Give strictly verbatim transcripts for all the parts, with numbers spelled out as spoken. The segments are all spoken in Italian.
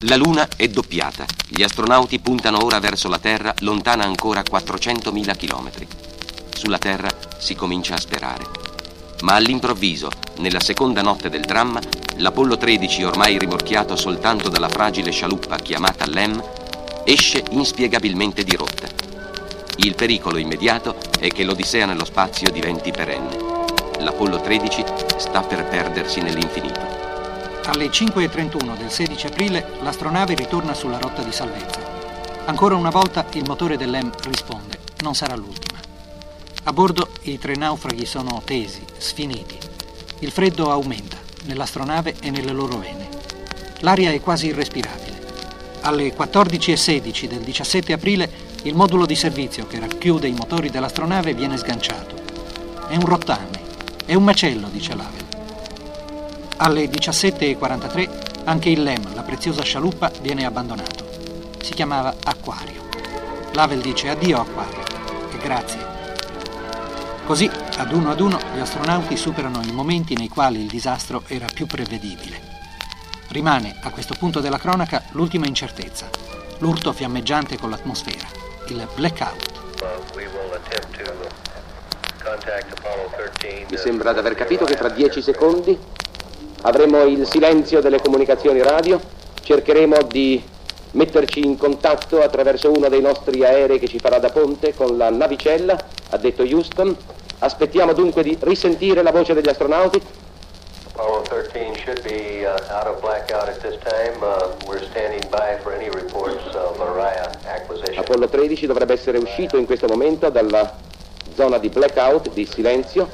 La Luna è doppiata. Gli astronauti puntano ora verso la Terra, lontana ancora quattrocentomila chilometri. Sulla Terra si comincia a sperare. Ma all'improvviso, nella seconda notte del dramma, l'Apollo tredici, ormai rimorchiato soltanto dalla fragile scialuppa chiamata Lem, esce inspiegabilmente di rotta. Il pericolo immediato è che l'Odissea nello spazio diventi perenne. L'Apollo tredici sta per perdersi nell'infinito. Alle cinque e trentuno del sedici aprile l'astronave ritorna sulla rotta di salvezza. Ancora una volta il motore dell'E M risponde, non sarà l'ultima. A bordo i tre naufraghi sono tesi, sfiniti. Il freddo aumenta nell'astronave e nelle loro vene. L'aria è quasi irrespirabile. Alle quattordici e sedici del diciassette aprile il modulo di servizio che racchiude i motori dell'astronave viene sganciato. È un rottame, è un macello, dice l'Avel. Alle diciassette e quarantatré anche il Lem, la preziosa scialuppa, viene abbandonato. Si chiamava Aquario. L'Avel dice addio Aquario e grazie. Così, ad uno ad uno, gli astronauti superano i momenti nei quali il disastro era più prevedibile. Rimane, a questo punto della cronaca, l'ultima incertezza, l'urto fiammeggiante con l'atmosfera, il blackout. Mi sembra di aver capito che tra dieci secondi avremo il silenzio delle comunicazioni radio. Cercheremo di metterci in contatto attraverso uno dei nostri aerei che ci farà da ponte con la navicella, ha detto Houston. Aspettiamo dunque di risentire la voce degli astronauti. Apollo thirteen should be uh, out of blackout at this time. Uh, we're standing by for any reports of Orion acquisition. Apollo tredici dovrebbe essere uscito in questo momento dalla zona di blackout, di silenzio.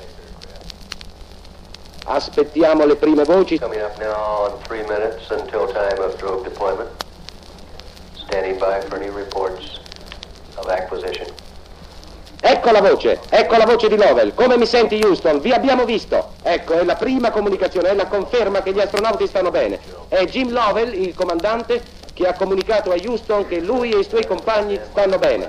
Aspettiamo le prime voci. Coming up now in three minutes until time of drogue deployment. Standing by for any reports of acquisition. Ecco la voce, ecco la voce di Lovell. Come mi senti, Houston? Vi abbiamo visto. Ecco, è la prima comunicazione, è la conferma che gli astronauti stanno bene. È Jim Lovell, il comandante, che ha comunicato a Houston che lui e i suoi compagni stanno bene.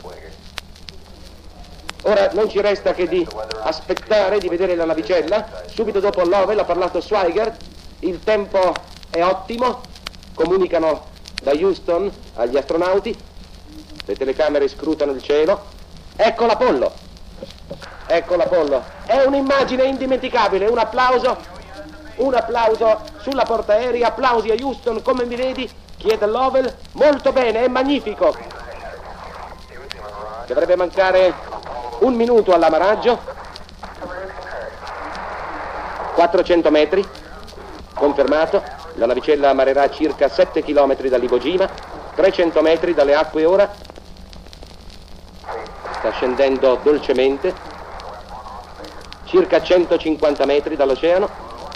Ora non ci resta che di aspettare di vedere la navicella. Subito dopo Lovell ha parlato Swigert. Il tempo è ottimo. Comunicano da Houston agli astronauti. Le telecamere scrutano il cielo. Ecco l'Apollo. Ecco l'Apollo. È un'immagine indimenticabile. Un applauso. Un applauso sulla portaerei. Applausi a Houston. Come mi vedi? Chiede Lovell. Molto bene, è magnifico. Dovrebbe mancare un minuto all'amaraggio. quattrocento metri. Confermato. La navicella amarerà a circa sette chilometri dall'Iwo Jima. trecento metri dalle acque ora. Sta scendendo dolcemente. Circa centocinquanta metri dall'oceano.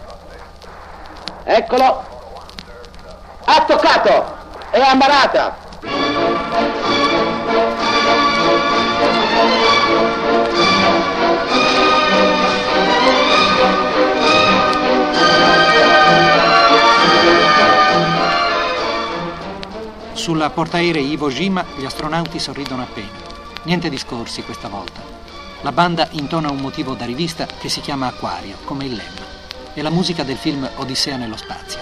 Eccolo. Ha toccato. È ammarata. Sulla portaerei Iwo Jima gli astronauti sorridono appena. Niente discorsi questa volta. La banda intona un motivo da rivista che si chiama Aquario, come il lemma. È la musica del film Odissea nello spazio.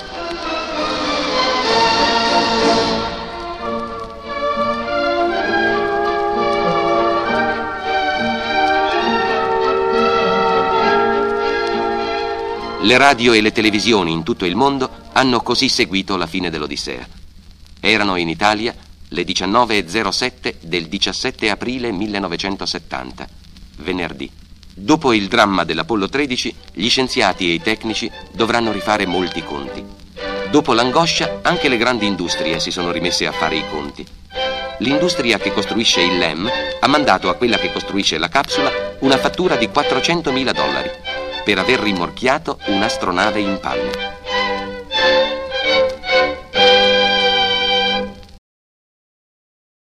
Le radio e le televisioni in tutto il mondo hanno così seguito la fine dell'Odissea. Erano in Italia le diciannove e zero sette del diciassette aprile millenovecentosettanta, venerdì. Dopo il dramma dell'Apollo tredici, gli scienziati e i tecnici dovranno rifare molti conti. Dopo l'angoscia, anche le grandi industrie si sono rimesse a fare i conti. L'industria che costruisce il Lem ha mandato a quella che costruisce la capsula una fattura di quattrocentomila dollari per aver rimorchiato un'astronave in panne.